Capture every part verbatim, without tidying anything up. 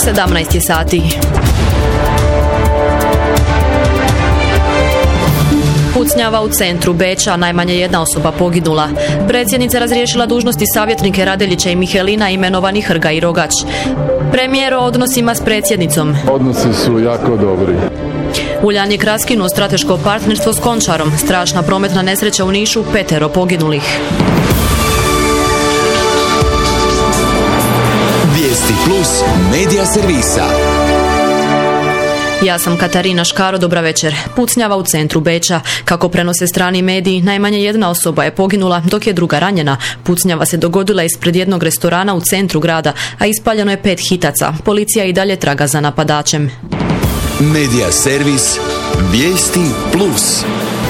sedamnaest je sati. Pucnjava u centru Beča, najmanje jedna osoba poginula. Predsjednica razriješila dužnosti savjetnike Radeljića i Mihelina, imenovani Hrga i Rogač. Premijer o odnosima s predsjednicom. Odnosi su jako dobri. Uljanik raskinuo strateško partnerstvo s Končarom. Strašna prometna nesreća u Nišu, petero poginulih. Vijesti plus medija servisa. Ja sam Katarina Škaro, dobra večer. Pucnjava u centru Beča. Kako prenose strani mediji, najmanje jedna osoba je poginula, dok je druga ranjena. Pucnjava se dogodila ispred jednog restorana u centru grada, a ispaljeno je pet hitaca. Policija i dalje traga za napadačem. Medija servis. Vijesti plus.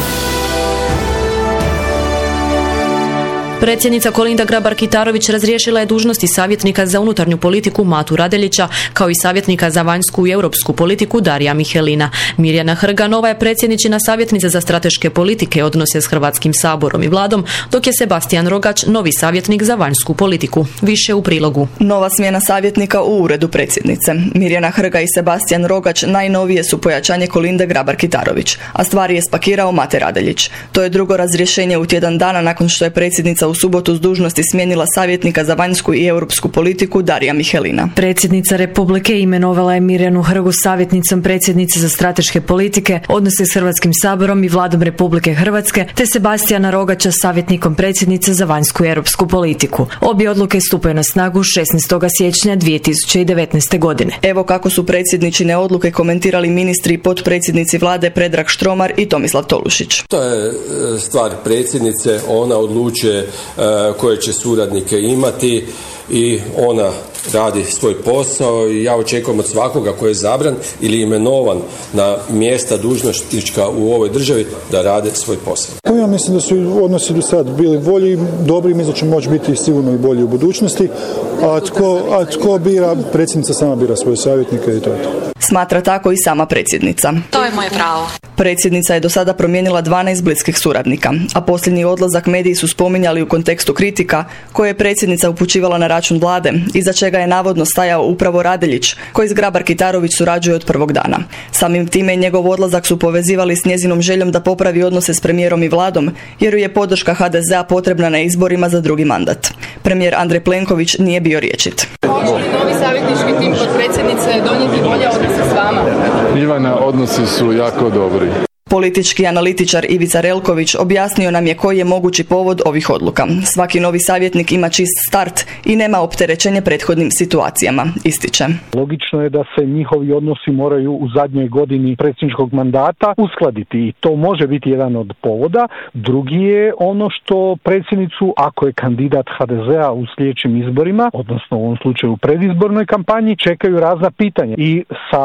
Predsjednica Kolinda Grabar-Kitarović razriješila je dužnosti savjetnika za unutarnju politiku Matu Radeljića, kao i savjetnika za vanjsku i europsku politiku Darija Mihelina. Mirjana Hrga nova je predsjedničina savjetnica za strateške politike i odnose s Hrvatskim saborom i vladom, dok je Sebastijan Rogač novi savjetnik za vanjsku politiku. Više u prilogu. Nova smjena savjetnika u uredu predsjednice. Mirjana Hrga i Sebastijan Rogač najnovije su pojačanje Kolinde Grabar-Kitarović, a stvari je spakirao Mate Radeljić. To je drugo razrješenje u tjedan dana nakon što je predsjednica u subotu s dužnosti smijenila savjetnika za vanjsku i europsku politiku Darija Mihelina. Predsjednica Republike imenovala je Mirjanu Hrgu savjetnicom predsjednice za strateške politike, odnose s Hrvatskim saborom i vladom Republike Hrvatske, te Sebastijana Rogača savjetnikom predsjednice za vanjsku i europsku politiku. Obje odluke stupaju na snagu šesnaestog siječnja dvije tisuće devetnaeste. godine. Evo kako su predsjedničine odluke komentirali ministri i potpredsjednici vlade Predrag Štromar i Tomislav Tolušić. To je stvar predsjednice, ona odlučuje koje će suradnike imati i ona radi svoj posao i ja očekujem od svakoga koji je zabran ili imenovan na mjesta dužnosnička u ovoj državi da rade svoj posao. Ja mislim da su odnosi do sad bili bolji, dobri, mislim da će moći biti sigurno i bolji u budućnosti, a tko, a tko bira, predsjednica sama bira svoje savjetnike i to je to. Smatra tako i sama predsjednica. To je moje pravo. Predsjednica je do sada promijenila dvanaest bliskih suradnika, a posljednji odlazak mediji su spominjali u kontekstu kritika koje je predsjednica upućivala na račun vlade, iza čega je navodno stajao upravo Radeljić, koji s Grabar-Kitarović surađuje od prvog dana. Samim time njegov odlazak su povezivali s njezinom željom da popravi odnose s premijerom i vladom, jer ju je podrška ha de ze a potrebna na izborima za drugi mandat. Premijer Andrej Plenković nije bio rječit. Hoće li novi savjetnički tim potpredsjednice donijeti bolje odnose s vama? Ivana, odnosi su jako dobri. Politički analitičar Ivica Relković objasnio nam je koji je mogući povod ovih odluka. Svaki novi savjetnik ima čist start i nema opterećenje prethodnim situacijama, ističe. Logično je da se njihovi odnosi moraju u zadnjoj godini predsjedničkog mandata uskladiti i to može biti jedan od povoda. Drugi je ono što predsjednicu, ako je kandidat ha de ze a u sljedećim izborima, odnosno u ovom slučaju u predizbornoj kampanji, čekaju razna pitanja. I sa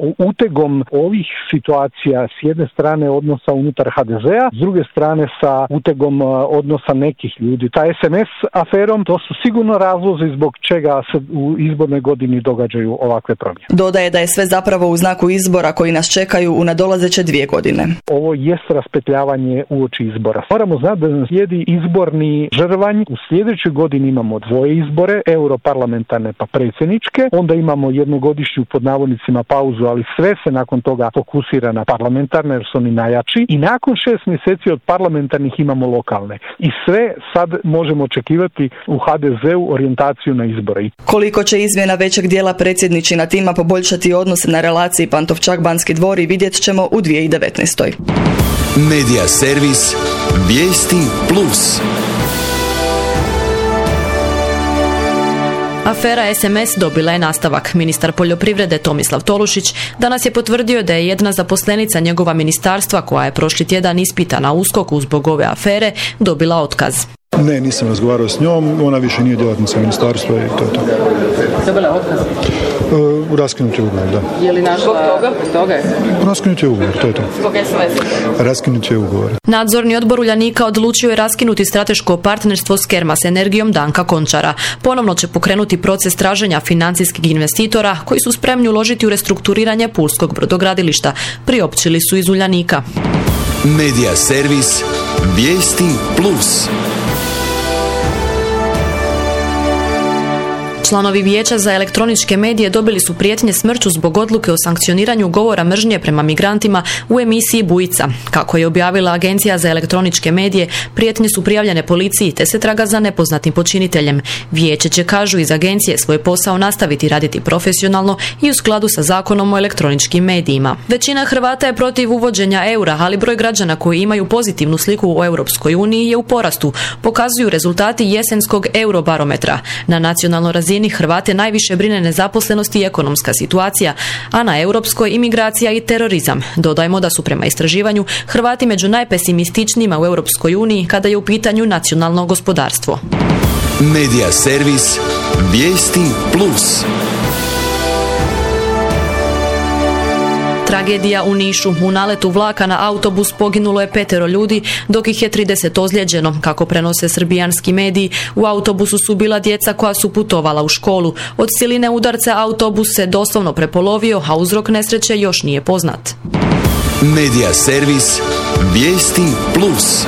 utegom ovih situacija s jedne strane odnosa unutar ha de ze a, s druge strane sa utegom odnosa nekih ljudi. Ta es em es aferom, to su sigurno razlozi zbog čega se u izbornoj godini događaju ovakve promjene. Dodaje da je sve zapravo u znaku izbora koji nas čekaju u nadolazeće dvije godine. Ovo jest raspetljavanje uoči izbora. Moramo znati da nas slijedi izborni žrvanj. U sljedećoj godini imamo dvoje izbore, europarlamentarne pa predsjedničke, onda imamo jednogodišnju pod navodnicima pauzu, ali sve se nakon toga fokusira na parlamentarne, jer su oni najjači, i nakon šest mjeseci od parlamentarnih imamo lokalne. I sve sad možemo očekivati u ha de ze u orijentaciju na izbore. Koliko će izmjena većeg dijela predsjedničina tima poboljšati odnose na relaciji Pantovčak-Banski dvor vidjet ćemo u dvije tisuće devetnaestoj. Medija servis. Vijesti plus. Afera es em es dobila je nastavak. Ministar poljoprivrede Tomislav Tolušić danas je potvrdio da je jedna zaposlenica njegova ministarstva, koja je prošli tjedan ispitana u uskoku zbog ove afere, dobila otkaz. Ne, nisam razgovarao s njom, ona više nije djelatnica ministarstva i to je to. Dobila je otkaz? Uh, raskinuti ugovor, da. Je li našla zbog toga? toga je? Raskinuti ugovor, to je to. Zbog es em es? Raskinuti ugovor. Nadzorni odbor Uljanika odlučio je raskinuti strateško partnerstvo s Kermas Energijom Danka Končara. Ponovno će pokrenuti proces traženja financijskih investitora koji su spremni uložiti u restrukturiranje pulskog brodogradilišta, priopćili su iz Uljanika. Medija servis. Vijesti plus. Članovi Vijeća za elektroničke medije dobili su prijetnje smrću zbog odluke o sankcioniranju govora mržnje prema migrantima u emisiji Bujica. Kako je objavila Agencija za elektroničke medije, prijetnje su prijavljene policiji te se traga za nepoznatim počiniteljem. Vijeće će, kažu iz agencije, svoj posao nastaviti raditi profesionalno i u skladu sa Zakonom o elektroničkim medijima. Većina Hrvata je protiv uvođenja eura, ali broj građana koji imaju pozitivnu sliku o Europskoj uniji je u porastu, pokazuju rezultati jesenskog eurobarometra. Na nacionalnoj razini Hrvate najviše brine nezaposlenost i ekonomska situacija, a na europskoj imigracija i terorizam. Dodajmo da su prema istraživanju Hrvati među najpesimističnijima u Europskoj uniji kada je u pitanju nacionalno gospodarstvo. Medija servis Vijesti plus. Tragedija u Nišu. U naletu vlaka na autobus poginulo je petero ljudi, dok ih je trideset ozlijeđeno. Kako prenose srbijanski mediji, u autobusu su bila djeca koja su putovala u školu. Od siline udarca autobus se doslovno prepolovio, a uzrok nesreće još nije poznat. Medija servis Vijesti plus.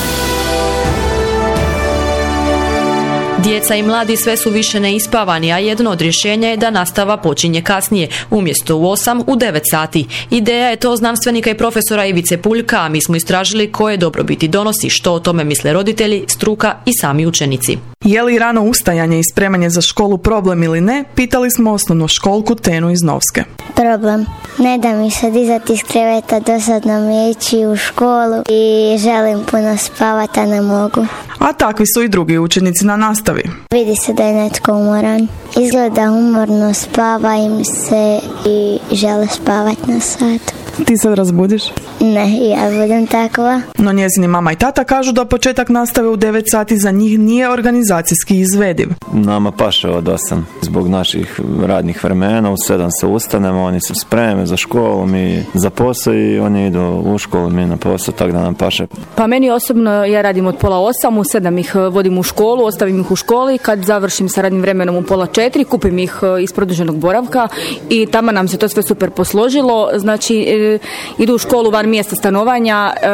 Djeca i mladi sve su više neispavani, a jedno od rješenja je da nastava počinje kasnije, umjesto u osam, u devet sati. Ideja je to znanstvenika i profesora Ivice Puljka, a mi smo istražili koje dobrobiti donosi, što o tome misle roditelji, struka i sami učenici. Je li rano ustajanje i spremanje za školu problem ili ne, pitali smo osnovnoškolku Tenu iz Novske. Problem. Ne da mi se dizati iz kreveta, dosadno mi je ići u školu i želim puno spavati, a ne mogu. A takvi su i drugi učenici na nastavi. Vidi se da je netko umoran. Izgleda umorno, spava im se i žele spavati na sat. Ti se razbudiš? Ne, ja budem takva. No njezini mama i tata kažu da početak nastave u devet sati za njih nije organizacijski izvediv. Nama paše od osam. Zbog naših radnih vremena, u sedam se ustanemo, oni se spreme za školu, mi za posao i oni idu u školu, mi na posao, tako da nam paše. Pa meni osobno, ja radim od pola osam, u sedam ih vodim u školu, ostavim ih u školi, kad završim sa radnim vremenom u pola četiri, kupim ih iz produženog boravka i tamo nam se to sve super posložilo, znači idu u školu van mjesta stanovanja e,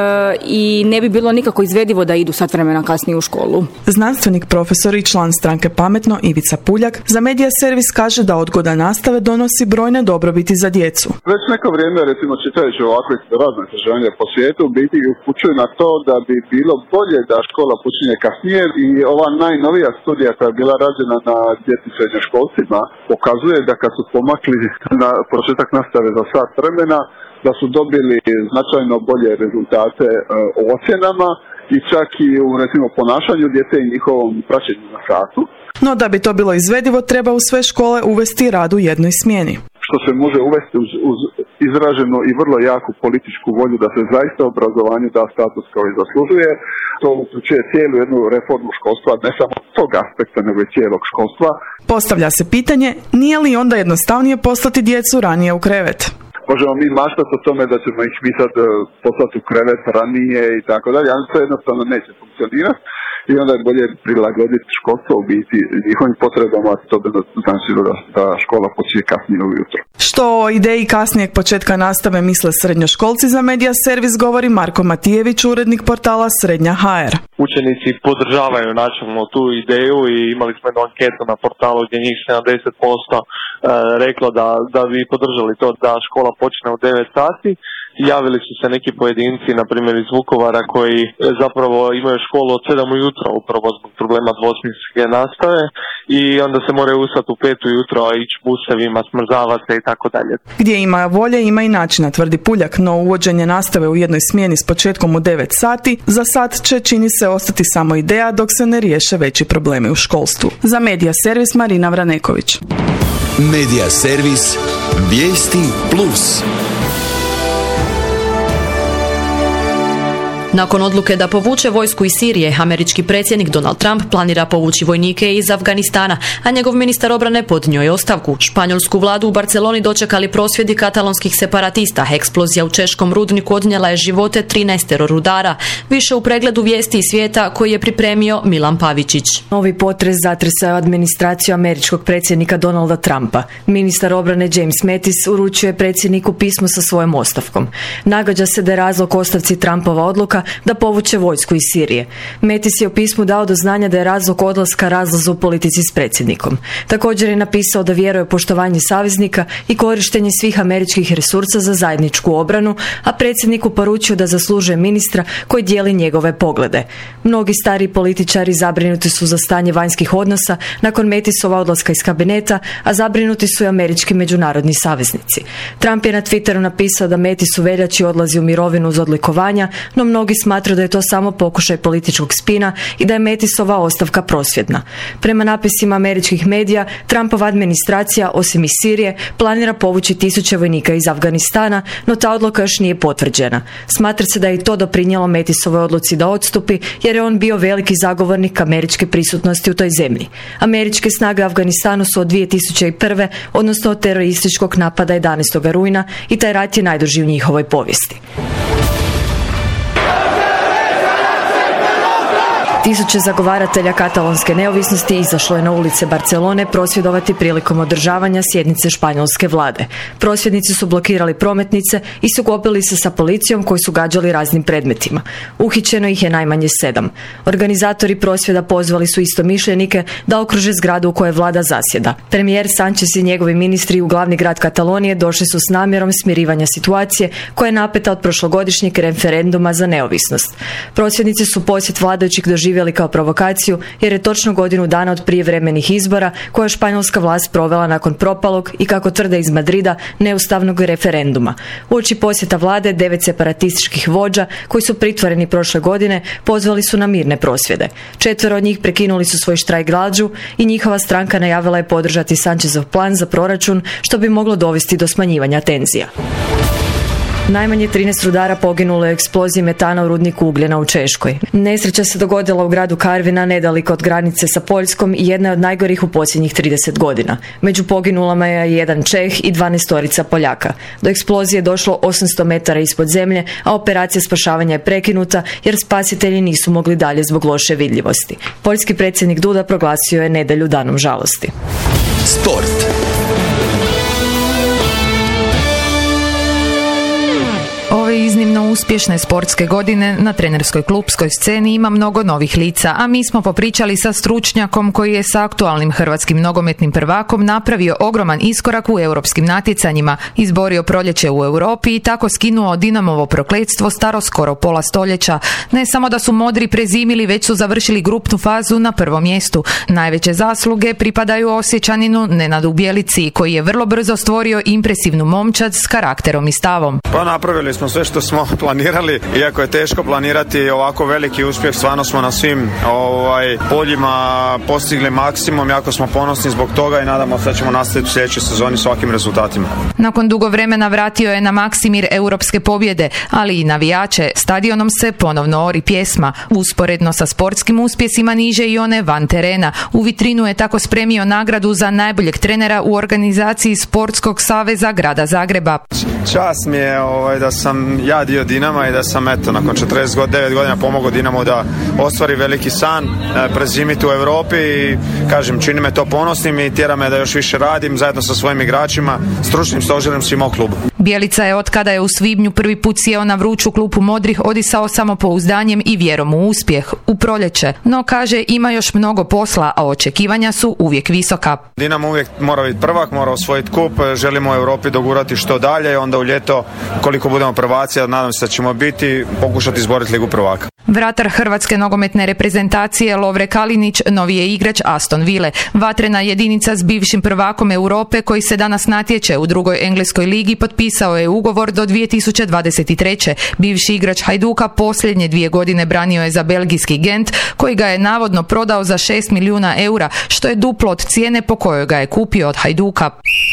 i ne bi bilo nikako izvedivo da idu sat vremena kasnije u školu. Znanstvenik, profesor i član stranke Pametno Ivica Puljak za Medija servis kaže da odgoda nastave donosi brojne dobrobiti za djecu. Već neko vrijeme, recimo čitajući ovakve razne istraživanja po svijetu, biti upućuju na to da bi bilo bolje da škola počinje kasnije i ova najnovija studija koja je bila rađena na djeci srednjoškolcima pokazuje da kad su pomakli na početak nastave za sat vremena, da su dobili značajno bolje rezultate u ocjenama i čak i u recimo ponašanju djece i njihovom praćenju na satu. No da bi to bilo izvedivo, treba u sve škole uvesti rad u jednoj smjeni. Što se može uvesti uz, uz izraženu i vrlo jaku političku volju da se zaista obrazovanju da status kao i zaslužuje. To uključuje cijelu jednu reformu školstva, ne samo tog aspekta, nego i cijelog školstva. Postavlja se pitanje, nije li onda jednostavnije poslati djecu ranije u krevet? Možemo mi maštati o tome da ćemo ih mi sad poslati u krevet ranije i tako dalje, ali to jednostavno neće funkcionirati i onda je bolje prilagoditi školstvo u biti njihovim potrebama, to bi znači da škola počinje kasnije ujutro. Što o ideji kasnijeg početka nastave misle srednjoškolci za Medija servis govori Marko Matijević, urednik portala Srednja ha er. Učenici podržavaju načelno tu ideju i imali smo jednu anketu na portalu gdje njih sedamdeset posto reklo da, da bi podržali to da škola počne u devet sati. Javili su se neki pojedinci, na primjer iz Vukovara, koji zapravo imaju školu od sedam ujutro, upravo zbog problema dvosmjenske nastave i onda se moraju ustati u pet ujutro, a ići busevima, smrzavati se i tako dalje. Gdje ima volje, ima i načina, tvrdi Puljak, no uvođenje nastave u jednoj smjeni s početkom u devet sati za sad će, čini se, ostati samo ideja dok se ne riješe veći problemi u školstvu. Za Medija servis Marina Vraneković. Medija servis Vijesti plus. Nakon odluke da povuče vojsku iz Sirije, američki predsjednik Donald Trump planira povući vojnike iz Afganistana, a njegov ministar obrane podnio je ostavku. Španjolsku vladu u Barceloni dočekali prosvjedi katalonskih separatista. Eksplozija u češkom rudniku odnijela je živote trinaestero rudara. Više u pregledu vijesti iz svijeta koji je pripremio Milan Pavičić. Novi potres zatresao administraciju američkog predsjednika Donalda Trumpa. Ministar obrane James Mattis uručuje predsjedniku pismo sa svojom ostavkom. Nagađa se da je razlog ostavci Trumpova odluka da povuče vojsku iz Sirije. Metis je u pismu dao do znanja da je razlog odlaska razlaz u politici s predsjednikom. Također je napisao da vjeruje poštovanje saveznika i korištenje svih američkih resursa za zajedničku obranu, a predsjedniku poručio da zaslužuje ministra koji dijeli njegove poglede. Mnogi stari političari zabrinuti su za stanje vanjskih odnosa nakon Metisova odlaska iz kabineta, a zabrinuti su i američki međunarodni saveznici. Trump je na Twitteru napisao da Metis u veljači odlazi u mirovinu uz odlikovanja, no mnogi smatraju da je to samo pokušaj političkog spina i da je Metisova ostavka prosvjedna. Prema napisima američkih medija, Trumpova administracija, osim iz Sirije, planira povući tisuće vojnika iz Afganistana, no ta odluka još nije potvrđena. Smatra se da je i to doprinijelo Metisovoj odluci da odstupi, jer je on bio veliki zagovornik američke prisutnosti u toj zemlji. Američke snage u Afganistanu su od dvije tisuće prve. odnosno od terorističkog napada jedanaestog rujna, i taj rat je najduži u njihovoj povijesti. Tisuće zagovaratelja katalonske neovisnosti izašlo je na ulice Barcelone prosvjedovati prilikom održavanja sjednice španjolske vlade. Prosvjednici su blokirali prometnice i sukobili se sa policijom koji su gađali raznim predmetima. Uhićeno ih je najmanje sedam. Organizatori prosvjeda pozvali su istomišljenike da okruže zgradu u kojoj vlada zasjeda. Premijer Sanchez i njegovi ministri u glavni grad Katalonije došli su s namjerom smirivanja situacije koja je napeta od prošlogodišnjeg referenduma za neovisnost. Prosvjednici su posjet vladajućih doživjeli kao provokaciju, jer je točno godinu dana od prijevremenih izbora koje je španjolska vlast provela nakon propalog i, kako tvrde iz Madrida, neustavnog referenduma. Uoči posjeta vlade, devet separatističkih vođa koji su pritvoreni prošle godine pozvali su na mirne prosvjede. Četvero od njih prekinuli su svoj štrajk glađu i njihova stranka najavila je podržati Sanchezov plan za proračun, što bi moglo dovesti do smanjivanja tenzija. Najmanje trinaest rudara poginulo je u eksploziji metana u rudniku ugljena u Češkoj. Nesreća se dogodila u gradu Karvina, nedaleko od granice sa Poljskom, i jedna je od najgorih u posljednjih trideset godina. Među poginulama je jedan Čeh i dvanaestorica Poljaka. Do eksplozije je došlo osamsto metara ispod zemlje, a operacija spašavanja je prekinuta jer spasitelji nisu mogli dalje zbog loše vidljivosti. Poljski predsjednik Duda proglasio je nedjelju danom žalosti. Sport. Ove iznimno uspješne sportske godine na trenerskoj klupskoj sceni ima mnogo novih lica, a mi smo popričali sa stručnjakom koji je sa aktualnim hrvatskim nogometnim prvakom napravio ogroman iskorak u europskim natjecanjima, izborio proljeće u Europi i tako skinuo Dinamovo prokletstvo staro skoro pola stoljeća. Ne samo da su modri prezimili, već su završili grupnu fazu na prvom mjestu. Najveće zasluge pripadaju Osječaninu Nenadu Bjelici, koji je vrlo brzo stvorio impresivnu momčad s karakterom i stavom. Pa napravili smo sve što smo planirali, iako je teško planirati ovako veliki uspjeh, stvarno smo na svim ovaj, poljima postigli maksimum, jako smo ponosni zbog toga i nadamo se da ćemo nastaviti u sljedećoj sezoni s ovakvim rezultatima. Nakon dugo vremena vratio je na Maksimir europske pobjede, ali i navijače. Stadionom se ponovno ori pjesma. Usporedno sa sportskim uspjesima niže i one van terena. U vitrinu je tako spremio nagradu za najboljeg trenera u organizaciji Sportskog saveza grada Zagreba. Čast mi je ovaj, da sam ja dio Dinama i da sam eto nakon četrdeset devet godina pomogao Dinamu da ostvari veliki san, prezimiti u Europi i kažem, čini me to ponosnim i tjera me da još više radim zajedno sa svojim igračima, stručnim stožerom svim mog klubu. Bjelica je od kada je u svibnju prvi put sjeo na vruću klupu modrih odisao samopouzdanjem i vjerom u uspjeh, u proljeće. No, kaže, ima još mnogo posla, a očekivanja su uvijek visoka. Dinamo uvijek mora biti prvak, mora osvojiti kup, želimo u Europi dogurati što dalje, onda u ljeto koliko budemo prvaci, nadam se da ćemo biti, pokušati izboriti ligu prvaka. Vratar hrvatske nogometne reprezentacije Lovre Kalinić novi je igrač Aston Ville, vatrena jedinica s bivšim prvakom Europe koji se danas natječe u drugoj engleskoj ligi, potpisao je ugovor do dvije tisuće dvadeset treće. Bivši igrač Hajduka posljednje dvije godine branio je za belgijski Gent, koji ga je navodno prodao za šest milijuna eura, što je duplo od cijene po kojoj ga je kupio od Hajduka.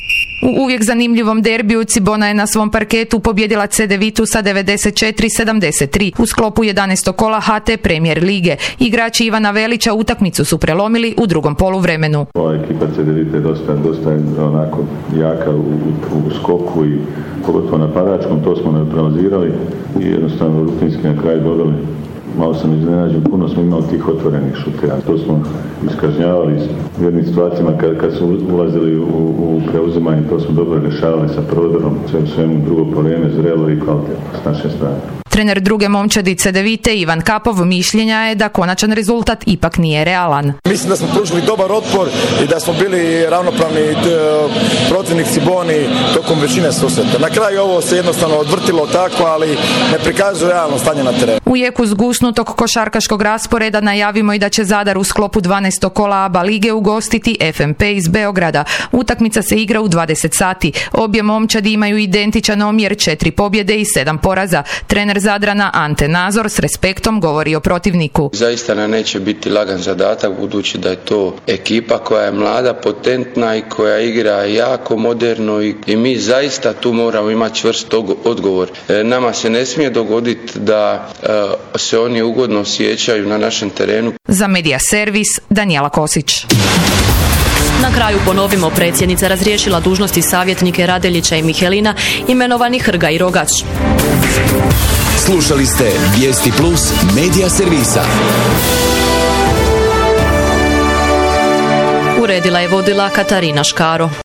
U uvijek zanimljivom derbiju Cibona je na svom parketu pobjedila Cedevitu sa devedeset četiri sedamdeset tri u sklopu jedanaestog kola H T Premier lige. Igrači Ivana Velića utakmicu su prelomili u drugom poluvremenu. Ova ekipa Cedevite je dosta, dosta onako jaka u, u skoku i pogotovo napadačkom, to smo neutralizirali i jednostavno rutinski na kraju dodali Malo sam iznenađen, puno smo imali tih otvorenih šutera. To smo iskažnjavali u jednim situacijama kad, kad su ulazili u, u preuzimanje, to smo dobro rješavali sa prodorom, sve svemu drugo po vrijeme, zrelo i kvalitetno s naše strane. Trener druge momčadi Cedevite Ivan Kapov mišljenja je da konačan rezultat ipak nije realan. Mislim da smo pružili dobar otpor i da smo bili ravnopravni protivnik Ciboni tokom većine susreta. Na kraju ovo se jednostavno odvrtilo tako, ali ne prikazuje realno stanje na terenu. U jeku zgusnutog košarkaškog rasporeda najavimo i da će Zadar u sklopu dvanaestog kola A B A lige ugostiti F M P iz Beograda. Utakmica se igra u dvadeset sati. Obje momčadi imaju identičan omjer, četiri pobjede i sedam poraza. Trener Zadrana Ante Nazor s respektom govori o protivniku. Zaista nam neće biti lagan zadatak, budući da je to ekipa koja je mlada, potentna i koja igra jako moderno i, i mi zaista tu moramo imati čvrst odgovor. E, nama se ne smije dogoditi da e, se oni ugodno osjećaju na našem terenu. Za Medija Servis Danijela Kosić. Na kraju ponovimo, predsjednica razriješila dužnosti savjetnike Radeljića i Mihelina, imenovani Hrga i Rogač. Slušali ste Vijesti Plus Medija Servisa. Uredila je vodila Katarina Škaro.